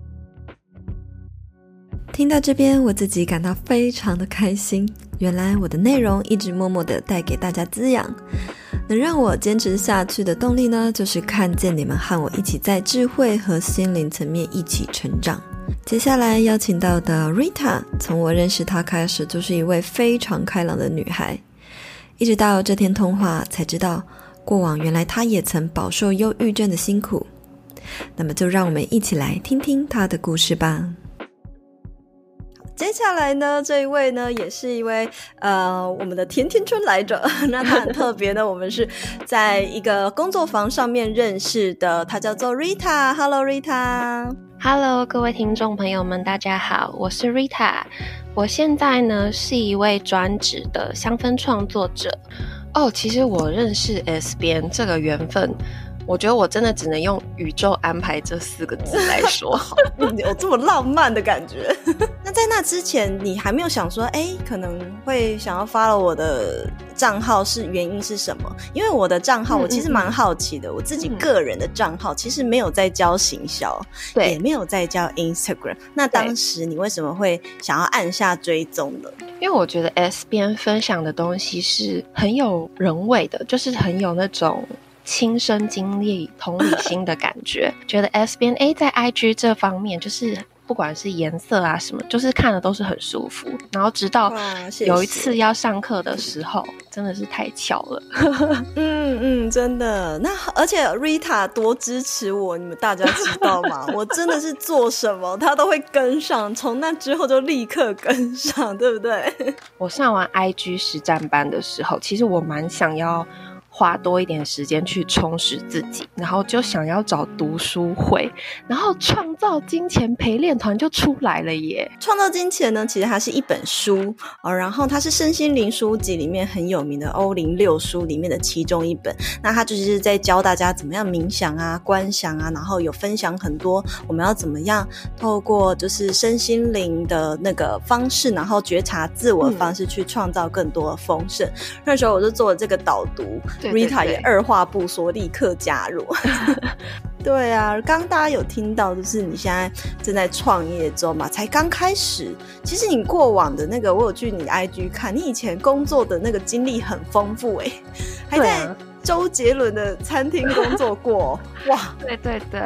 Speaker 3: 听到这边我自己感到非常的开心，原来我的内容一直默默的带给大家滋养，能让我坚持下去的动力呢，就是看见你们和我一起在智慧和心灵层面一起成长。接下来邀请到的 Rita， 从我认识她开始就是一位非常开朗的女孩，一直到这天通话才知道过往原来她也曾饱受忧郁症的辛苦。那么就让我们一起来听听她的故事吧。
Speaker 1: 接下来呢，这一位呢也是一位呃我们的甜甜圈来着那他很特别呢我们是在一个工作坊上面认识的，他叫做 Rita。 Hello Rita。
Speaker 5: Hello 各位听众朋友们大家好，我是 Rita。 我现在呢是一位专职的香氛创作者。哦，其实我认识 S 编这个缘分，我觉得我真的只能用宇宙安排这四个字来说。
Speaker 1: 有这么浪漫的感觉那在那之前你还没有想说哎，可能会想要 follow 我的账号是原因是什么？因为我的账号我其实蛮好奇的、嗯、我自己个人的账号其实没有在教行销，对，也没有在教 Instagram。 那当时你为什么会想要按下追踪呢？
Speaker 5: 因为我觉得 S 编分享的东西是很有人味的，就是很有那种亲身经历同理心的感觉觉得 S 编 A 在 I G 这方面就是不管是颜色啊什么，就是看的都是很舒服。然后直到有一次要上课的时候，真的是太巧了。
Speaker 1: 嗯嗯，真的。那而且 Rita 多支持我，你们大家知道吗？我真的是做什么她都会跟上，从那之后就立刻跟上，对不对？
Speaker 5: 我上完 I G 实战班的时候，其实我蛮想要花多一点时间去充实自己，然后就想要找读书会，然后创造金钱陪练团就出来了耶。
Speaker 1: 创造金钱呢，其实它是一本书、哦、然后它是身心灵书籍里面很有名的欧灵六书里面的其中一本。那它就是在教大家怎么样冥想啊、观想啊，然后有分享很多我们要怎么样透过就是身心灵的那个方式，然后觉察自我的方式去创造更多的丰盛、嗯、那时候我就做了这个导读，对对对 Rita 也二话不说立刻加入。对啊，刚刚大家有听到就是你现在正在创业中嘛，才刚开始。其实你过往的那个我有去你 I G 看，你以前工作的那个经历很丰富耶、欸、还在周杰伦的餐厅工作过。哇，
Speaker 5: 对对对，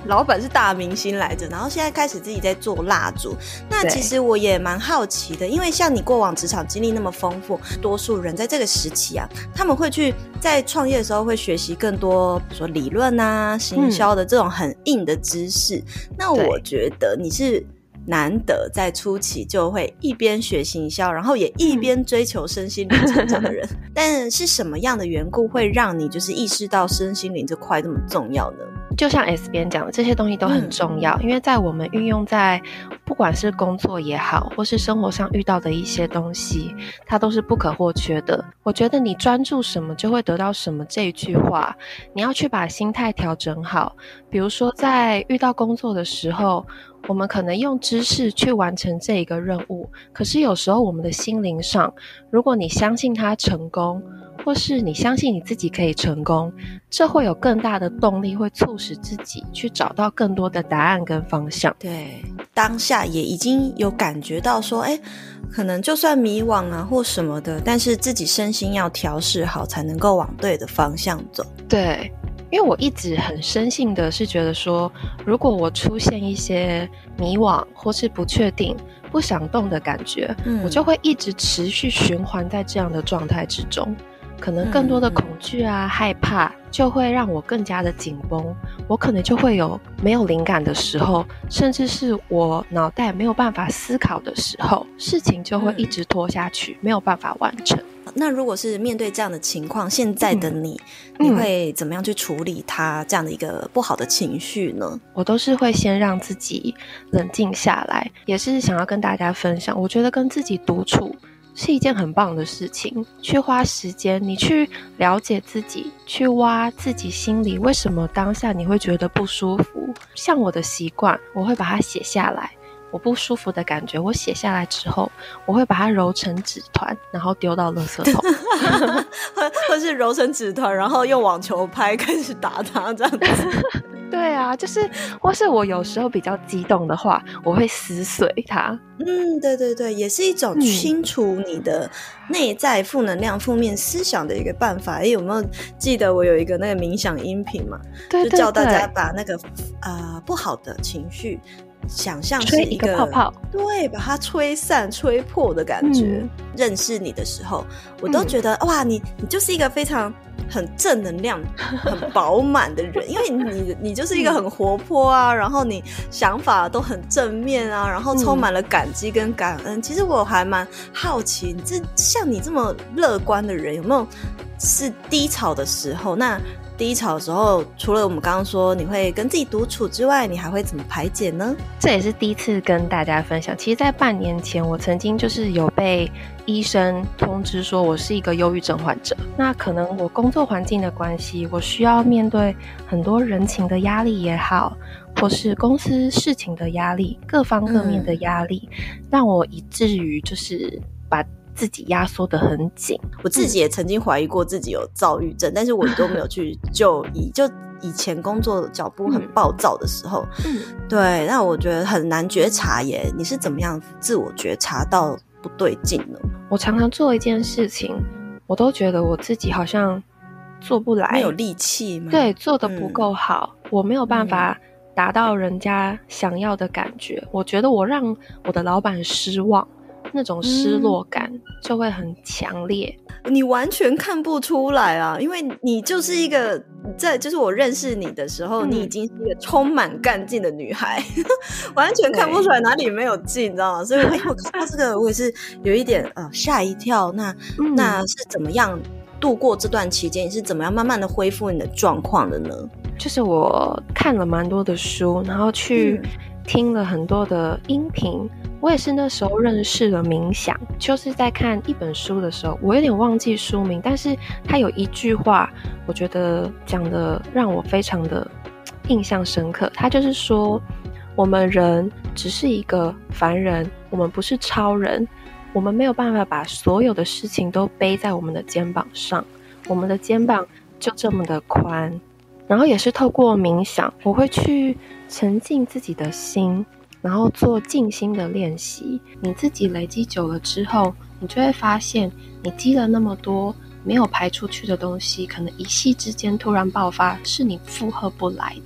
Speaker 1: 老板是大明星来着，然后现在开始自己在做蜡烛。那其实我也蛮好奇的，因为像你过往职场经历那么丰富，多数人在这个时期啊，他们会去在创业的时候会学习更多，比如说理论啊、行销的这种很硬的知识。嗯、那我觉得你是难得在初期就会一边学行销，然后也一边追求身心灵成长的人。嗯、但是什么样的缘故会让你就是意识到身心灵这块这么重要呢？
Speaker 5: 就像 S 边讲的，这些东西都很重要、嗯、因为在我们运用在不管是工作也好，或是生活上遇到的一些东西，它都是不可或缺的。我觉得你专注什么就会得到什么这一句话，你要去把心态调整好。比如说在遇到工作的时候，我们可能用知识去完成这一个任务，可是有时候我们的心灵上，如果你相信它成功，或是你相信你自己可以成功，这会有更大的动力，会促使自己去找到更多的答案跟方向。
Speaker 1: 对，当下也已经有感觉到说，哎，可能就算迷惘啊或什么的，但是自己身心要调试好，才能够往对的方向走。
Speaker 5: 对，因为我一直很深信的是觉得说，如果我出现一些迷惘或是不确定、不想动的感觉、嗯、我就会一直持续循环在这样的状态之中，可能更多的恐惧啊、嗯、害怕就会让我更加的紧绷，我可能就会有没有灵感的时候，甚至是我脑袋没有办法思考的时候，事情就会一直拖下去、嗯、没有办法完成。
Speaker 1: 那如果是面对这样的情况，现在的你、嗯、你会怎么样去处理他这样的一个不好的情绪呢？
Speaker 5: 我都是会先让自己冷静下来，也是想要跟大家分享，我觉得跟自己独处是一件很棒的事情，去花时间你去了解自己，去挖自己心里为什么当下你会觉得不舒服。像我的习惯，我会把它写下来，我不舒服的感觉我写下来之后，我会把它揉成纸团，然后丢到垃圾桶
Speaker 1: 或是揉成纸团然后用网球拍开始打它这样子
Speaker 5: 对啊，就是或是我有时候比较激动的话，我会撕碎它。
Speaker 1: 嗯，对对对，也是一种清除你的内在负能量、负面思想的一个办法。诶，有没有记得我有一个那个冥想音频嘛？
Speaker 5: 对对对，
Speaker 1: 就教大家把那个呃不好的情绪想象是一 个,
Speaker 5: 一个泡泡，
Speaker 1: 对，把它吹散、吹破的感觉、嗯。认识你的时候，我都觉得、嗯、哇，你你就是一个非常很正能量、很饱满的人，因为你你就是一个很活泼啊，然后你想法都很正面啊，然后充满了感激跟感恩。嗯、其实我还蛮好奇，你这像你这么乐观的人，有没有是低潮的时候？那低潮的时候，除了我们刚刚说你会跟自己独处之外，你还会怎么排解呢？
Speaker 5: 这也是第一次跟大家分享。其实在半年前，我曾经就是有被医生通知说我是一个忧郁症患者。那可能我工作环境的关系，我需要面对很多人情的压力也好，或是公司事情的压力，各方各面的压力、嗯、让我以至于就是把自己压缩得很紧。
Speaker 1: 我自己也曾经怀疑过自己有躁郁症、嗯、但是我都没有去就医就以前工作脚步很暴躁的时候、嗯、对，那我觉得很难觉察耶。你是怎么样自我觉察到不对劲呢？
Speaker 5: 我常常做一件事情，我都觉得我自己好像做不来，
Speaker 1: 没有力气吗？
Speaker 5: 对，做得不够好、嗯、我没有办法达到人家想要的感觉、嗯、我觉得我让我的老板失望，那种失落感就会很强烈、
Speaker 1: 嗯、你完全看不出来啊，因为你就是一个在就是我认识你的时候、嗯、你已经是一个充满干劲的女孩完全看不出来哪里没有劲，你知道吗？所以、欸、我看到这个我也是有一点呃吓一跳。那、嗯、那是怎么样度过这段期间？你是怎么样慢慢的恢复你的状况的呢？
Speaker 5: 就是我看了蛮多的书，然后去听了很多的音频、嗯，我也是那时候认识了冥想，就是在看一本书的时候，我有点忘记书名，但是他有一句话我觉得讲的让我非常的印象深刻。他就是说，我们人只是一个凡人，我们不是超人，我们没有办法把所有的事情都背在我们的肩膀上，我们的肩膀就这么的宽。然后也是透过冥想，我会去沉浸自己的心，然后做静心的练习。你自己累积久了之后，你就会发现你积了那么多没有排出去的东西，可能一夕之间突然爆发，是你负荷不来的。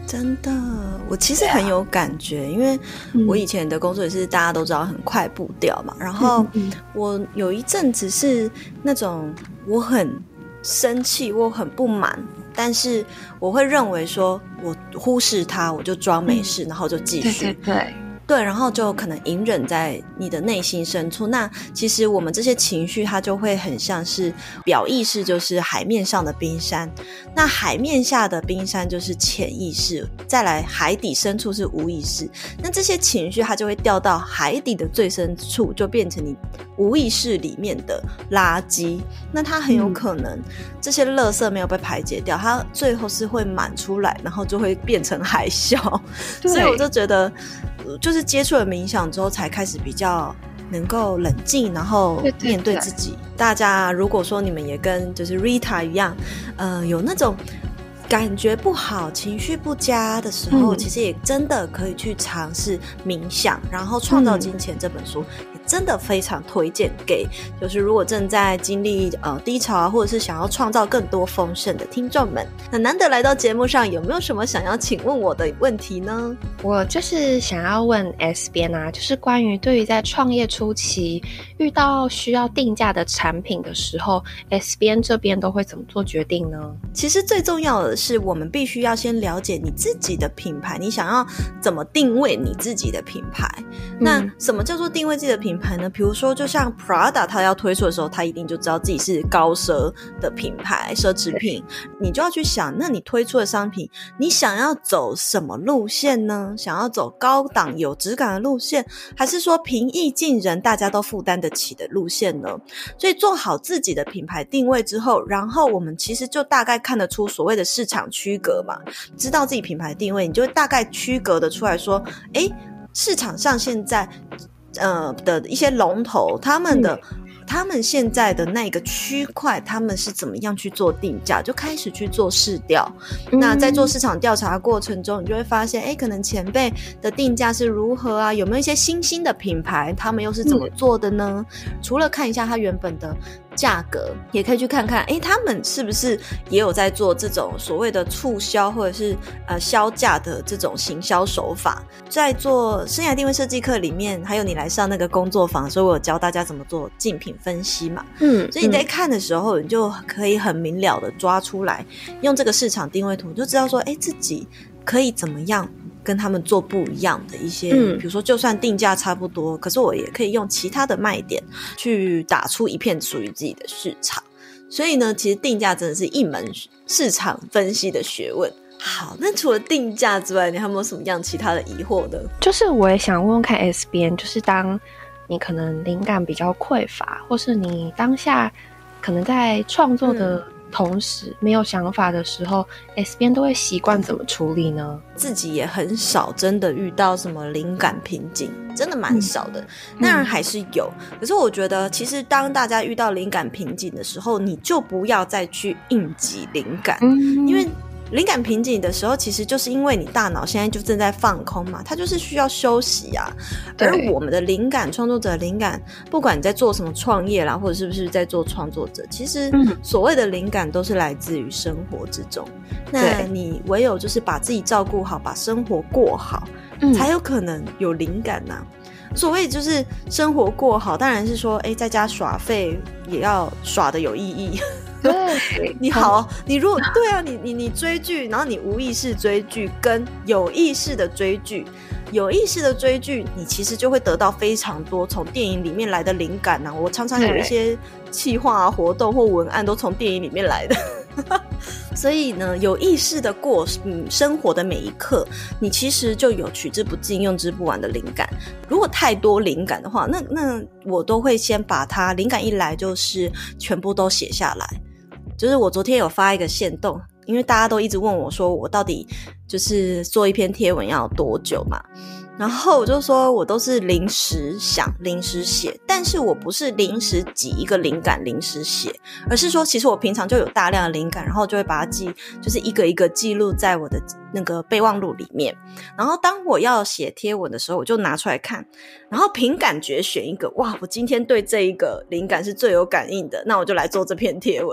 Speaker 1: 真的，我其实很有感觉、啊、因为我以前的工作也是大家都知道很快步调嘛、嗯、然后我有一阵子是那种我很生气，我很不满，但是我会认为说我忽视它，我就装没事、嗯、然后就继续，
Speaker 5: 对对对
Speaker 1: 对，然后就可能隐忍在你的内心深处。那其实我们这些情绪它就会很像是表意识，就是海面上的冰山，那海面下的冰山就是潜意识，再来海底深处是无意识。那这些情绪它就会掉到海底的最深处，就变成你无意识里面的垃圾。那它很有可能、嗯、这些垃圾没有被排解掉，它最后是会满出来，然后就会变成海啸。所以我就觉得就是接触了冥想之后才开始比较能够冷静，然后面对自己。对对对，大家如果说你们也跟就是 Rita 一样呃，有那种感觉不好情绪不佳的时候、嗯、其实也真的可以去尝试冥想，然后创造金钱这本书、嗯、也真的非常推荐给就是如果正在经历呃低潮啊，或者是想要创造更多丰盛的听众们。那难得来到节目上，有没有什么想要请问我的问题呢？
Speaker 5: 我就是想要问 S 边啊，就是关于对于在创业初期遇到需要定价的产品的时候， S 边这边都会怎么做决定呢？
Speaker 1: 其实最重要的是我们必须要先了解你自己的品牌，你想要怎么定位你自己的品牌、嗯、那什么叫做定位自己的品牌呢？比如说就像 Prada 它要推出的时候，它一定就知道自己是高奢的品牌奢侈品，你就要去想那你推出的商品你想要走什么路线呢？想要走高档有质感的路线，还是说平易近人大家都负担得起的路线呢？所以做好自己的品牌定位之后，然后我们其实就大概看得出所谓的市场区隔嘛，知道自己品牌定位，你就会大概区隔的出来说，诶，市场上现在呃的一些龙头，他们的、嗯他们现在的那个区块他们是怎么样去做定价，就开始去做市调、嗯、那在做市场调查的过程中，你就会发现诶可能前辈的定价是如何啊，有没有一些新兴的品牌他们又是怎么做的呢、嗯、除了看一下它原本的价格，也可以去看看诶他们是不是也有在做这种所谓的促销或者是呃销价的这种行销手法。在做生涯定位设计课里面，还有你来上那个工作坊，所以我有教大家怎么做竞品分析嘛，嗯，所以你在看的时候、嗯、你就可以很明了的抓出来，用这个市场定位图就知道说诶自己可以怎么样跟他们做不一样的一些、嗯、比如说就算定价差不多，可是我也可以用其他的卖点去打出一片属于自己的市场。所以呢其实定价真的是一门市场分析的学问。好，那除了定价之外，你还有没有什么样其他的疑惑呢？
Speaker 5: 就是我也想问问看 S 边，就是当你可能灵感比较匮乏，或是你当下可能在创作的同时没有想法的时候、嗯、S 边都会习惯怎么处理呢？
Speaker 1: 自己也很少真的遇到什么灵感瓶颈，真的蛮少的、嗯、当然还是有、嗯、可是我觉得其实当大家遇到灵感瓶颈的时候，你就不要再去应急灵感、嗯、因为灵感瓶颈的时候，其实就是因为你大脑现在就正在放空嘛，它就是需要休息啊。而我们的灵感，创作者的灵感，不管你在做什么创业啦，或者是不是在做创作者，其实所谓的灵感都是来自于生活之中。那你唯有就是把自己照顾好，把生活过好，才有可能有灵感啊。所谓就是生活过好，当然是说，哎，在家耍废也要耍得有意义。
Speaker 5: 对，
Speaker 1: 你好，你如果对啊，你你你追剧，然后你无意识追剧跟有意识的追剧，有意识的追剧，你其实就会得到非常多从电影里面来的灵感啊。我常常有一些企划啊、活动或文案都从电影里面来的。所以呢，有意识的过、嗯、生活的每一刻，你其实就有取之不尽用之不完的灵感。如果太多灵感的话，那那我都会先把它灵感一来就是全部都写下来。就是我昨天有发一个限动，因为大家都一直问我说我到底就是做一篇贴文要多久嘛，然后我就说我都是临时想临时写，但是我不是临时挤一个灵感临时写，而是说其实我平常就有大量的灵感，然后就会把它记，就是一个一个记录在我的那个备忘录里面，然后当我要写贴文的时候我就拿出来看，然后凭感觉选一个，哇我今天对这一个灵感是最有感应的，那我就来做这篇贴文。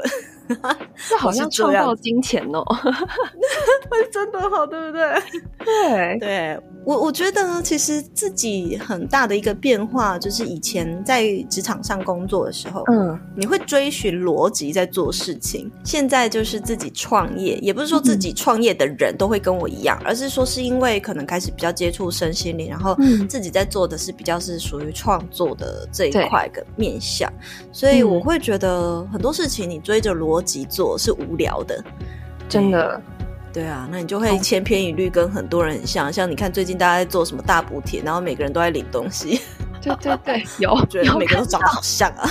Speaker 5: 这好像创造金钱哦，
Speaker 1: 会真的好，对不对？
Speaker 5: 对
Speaker 1: 对，我我觉得呢，其实自己很大的一个变化，就是以前在职场上工作的时候，嗯，你会追寻逻辑在做事情，现在就是自己创业，也不是说自己创业的人都会跟我一样，嗯、而是说是因为可能开始比较接触身心灵，然后自己在做的是比较是属于创作的这一块的面向，所以我会觉得很多事情你追着逻辑做是无聊的，
Speaker 5: 真的。
Speaker 1: 对啊，那你就会千篇一律，跟很多人很像。像你看最近大家在做什么大补贴，然后每个人都在领东西。
Speaker 5: 对对对，有，
Speaker 1: 我觉得每个人都长得好像啊。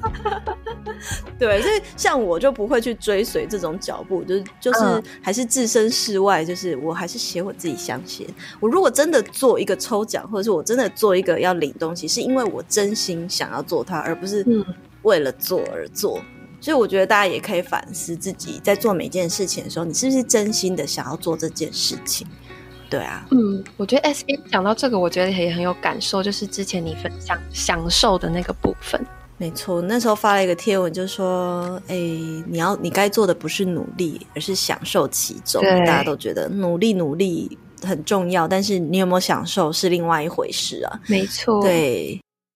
Speaker 1: 对，所以像我就不会去追随这种脚步，就是就是还是置身事外，就是我还是写我自己想写。我如果真的做一个抽奖，或者是我真的做一个要领东西，是因为我真心想要做它，而不是为了做而做。所以我觉得大家也可以反思自己在做每件事情的时候，你是不是真心的想要做这件事情。对啊，
Speaker 5: 嗯，我觉得 S B 讲到这个，我觉得也很有感受，就是之前你分享享受的那个部分。
Speaker 1: 没错，那时候发了一个贴文，就说，哎、欸，你要你该做的不是努力，而是享受其中。大家都觉得努力努力很重要，但是你有没有享受是另外一回事啊。
Speaker 5: 没错，
Speaker 1: 对。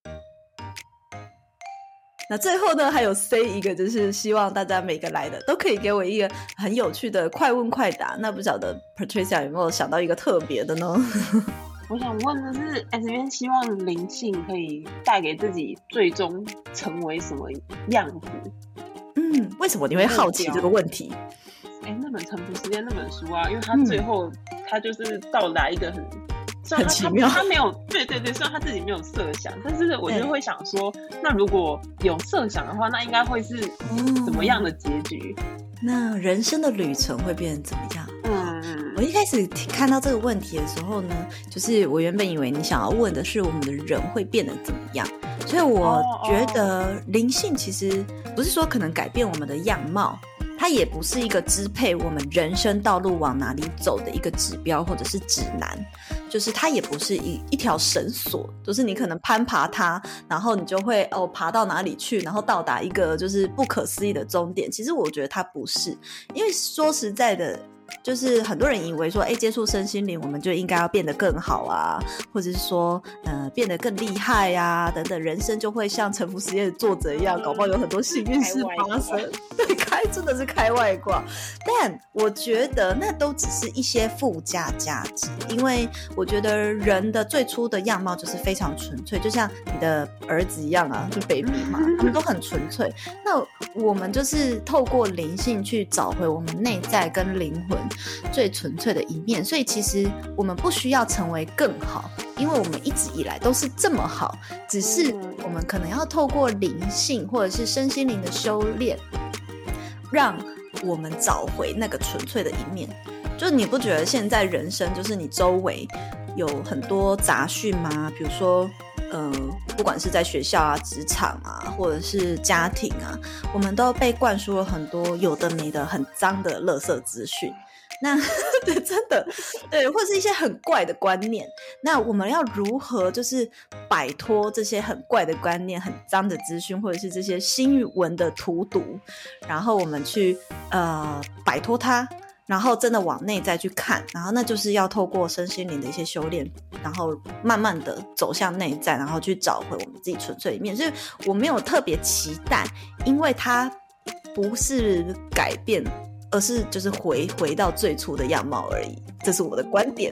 Speaker 1: 那最后呢，还有 say 一个，就是希望大家每个来的都可以给我一个很有趣的快问快答。那不晓得 Patricia 有没有想到一个特别的呢？
Speaker 2: 我想问的是 S 边希望灵性可以带给自己最终成为什么样子？
Speaker 1: 嗯，为什么你会好奇这个问题？
Speaker 2: 哎、欸，那本《沉浮时间》那本书啊，因为他最后、嗯、他就是到达一个很。
Speaker 1: 很奇妙，
Speaker 2: 他没有，对对对，虽然他自己没有设想，但是我就会想说，那如果有设想的话，那应该会是怎么样的结局？
Speaker 1: 哦、那人生的旅程会变成怎么样？嗯，我一开始看到这个问题的时候呢，就是我原本以为你想要问的是我们的人会变得怎么样，所以我觉得灵性其实不是说可能改变我们的样貌。它也不是一个支配我们人生道路往哪里走的一个指标或者是指南，就是它也不是一一条绳索，就是你可能攀爬它，然后你就会哦爬到哪里去，然后到达一个就是不可思议的终点。其实我觉得它不是，因为说实在的，就是很多人以为说，哎，接触身心灵，我们就应该要变得更好啊，或者是说，呃，变得更厉害啊，等等，人生就会像沉浮实验的作者一样，搞不好有很多幸运事发生。对，开真的是开外挂，但我觉得那都只是一些附加价值，因为我觉得人的最初的样貌就是非常纯粹，就像你的儿子一样啊，就 baby 嘛，他们都很纯粹。那我们就是透过灵性去找回我们内在跟灵魂最纯粹的一面，所以其实我们不需要成为更好，因为我们一直以来都是这么好，只是我们可能要透过灵性或者是身心灵的修炼，让我们找回那个纯粹的一面。就你不觉得现在人生就是你周围有很多杂讯吗？比如说呃，不管是在学校啊、职场啊，或者是家庭啊，我们都被灌输了很多有的没的很脏的垃圾资讯。那对，真的对，或者是一些很怪的观念。那我们要如何就是摆脱这些很怪的观念、很脏的资讯，或者是这些新闻的荼毒，然后我们去呃摆脱它，然后真的往内在去看，然后那就是要透过身心灵的一些修炼，然后慢慢的走向内在，然后去找回我们自己纯粹的一面。所以我没有特别期待，因为它不是改变，而是就是回回到最初的样貌而已，这是我的观点。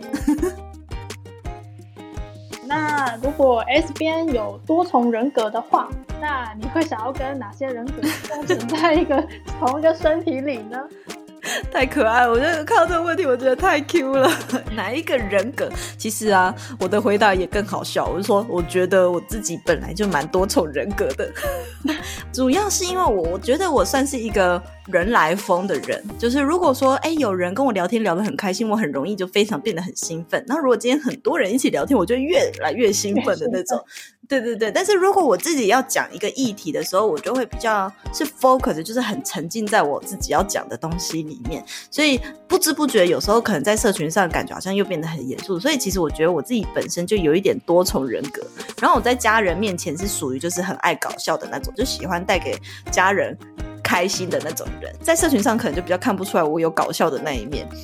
Speaker 4: 那如果 S 边有多重人格的话，那你会想要跟哪些人格共存在一个同一个身体里呢？
Speaker 1: 太可爱了，我觉得看到这个问题我觉得太 Q 了。哪一个人格？其实啊，我的回答也更好笑，我就说我觉得我自己本来就蛮多重人格的。主要是因为我我觉得我算是一个人来疯的人，就是如果说哎有人跟我聊天聊得很开心，我很容易就非常变得很兴奋。那如果今天很多人一起聊天，我就越来越兴奋的那种。对对对，但是如果我自己要讲一个议题的时候，我就会比较是 focus， 就是很沉浸在我自己要讲的东西里面，所以不知不觉有时候可能在社群上感觉好像又变得很严肃，所以其实我觉得我自己本身就有一点多重人格。然后我在家人面前是属于就是很爱搞笑的那种，就喜欢带给家人开开心的那种人，在社群上可能就比较看不出来我有搞笑的那一面。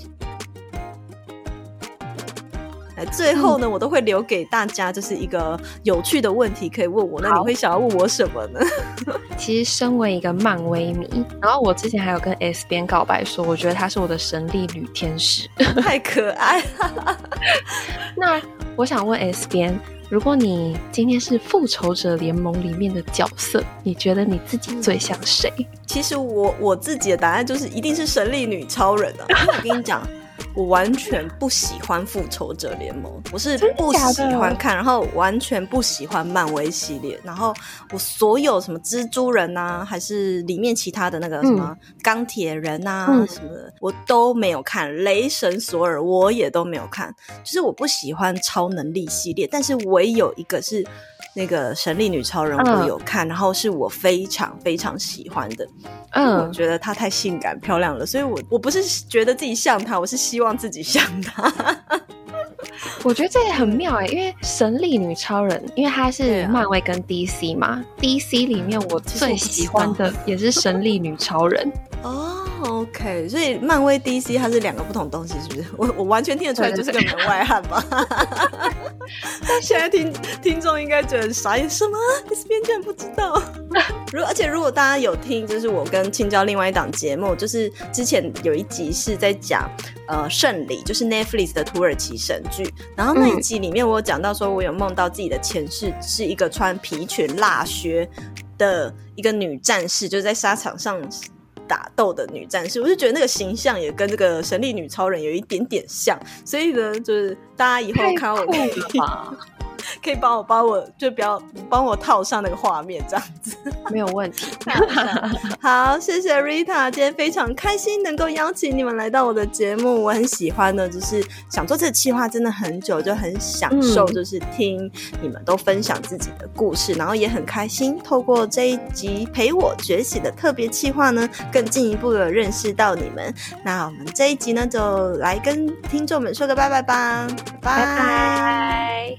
Speaker 1: 最后呢、嗯、我都会留给大家就是一个有趣的问题可以问我，那你会想要问我什么呢？
Speaker 5: 其实身为一个漫威迷，然后我之前还有跟 S 边告白说我觉得她是我的神力女天使。
Speaker 1: 太可爱了。
Speaker 5: 那我想问 S 边，如果你今天是复仇者联盟里面的角色，你觉得你自己最像谁？
Speaker 1: 其实我我自己的答案就是一定是神力女超人啊。因为我跟你讲我完全不喜欢复仇者联盟，我是不喜欢看，然后完全不喜欢漫威系列，然后我所有什么蜘蛛人啊，还是里面其他的那个什么钢铁人啊、嗯、什么的我都没有看，雷神索尔我也都没有看，就是我不喜欢超能力系列，但是唯有一个是那个神力女超人我有看、嗯、然后是我非常非常喜欢的，嗯，我觉得她太性感漂亮了，所以我我不是觉得自己像她，我是希望自己像她。
Speaker 5: 我觉得这也很妙耶，因为神力女超人因为她是漫威跟 D C 嘛、啊、D C 里面我最喜欢的也是神力女超人。
Speaker 1: 哦、oh, OK， 所以漫威 D C 它是两个不同东西是不是？我我完全听得出来就是个门外汉嘛。但现在听听众应该觉得很傻眼，什么 S 边居然不知道。如而且如果大家有听就是我跟青椒另外一档节目，就是之前有一集是在讲呃圣礼，就是 Netflix 的土耳其神剧，然后那一集里面我有讲到说我有梦到自己的前世是一个穿皮裙蜡靴的一个女战士，就是在沙场上打斗的女战士，我就觉得那个形象也跟这个神力女超人有一点点像，所以呢就是大家以后看我可以可以帮我帮我就不要帮我套上那个画面这样子。
Speaker 5: 没有问题。
Speaker 1: 好，谢谢 Rita， 今天非常开心能够邀请你们来到我的节目，我很喜欢的就是想做这个企划真的很久，就很享受就是听你们都分享自己的故事、嗯、然后也很开心透过这一集陪我崛起的特别企划呢更进一步的认识到你们。那我们这一集呢就来跟听众们说个拜拜吧，拜拜。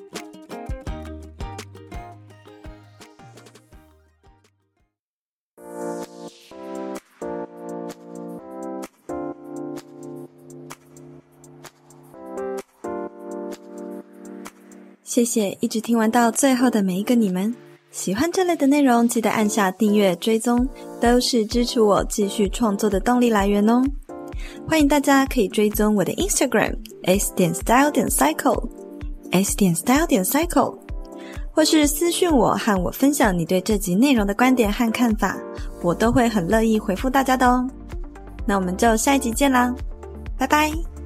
Speaker 3: 谢谢一直听完到最后的每一个你们，喜欢这类的内容记得按下订阅追踪，都是支持我继续创作的动力来源哦。欢迎大家可以追踪我的 Instagram s 点 style 点 cycle s 点 style 点 cycle， 或是私讯我和我分享你对这集内容的观点和看法，我都会很乐意回复大家的哦。那我们就下一集见啦，拜拜。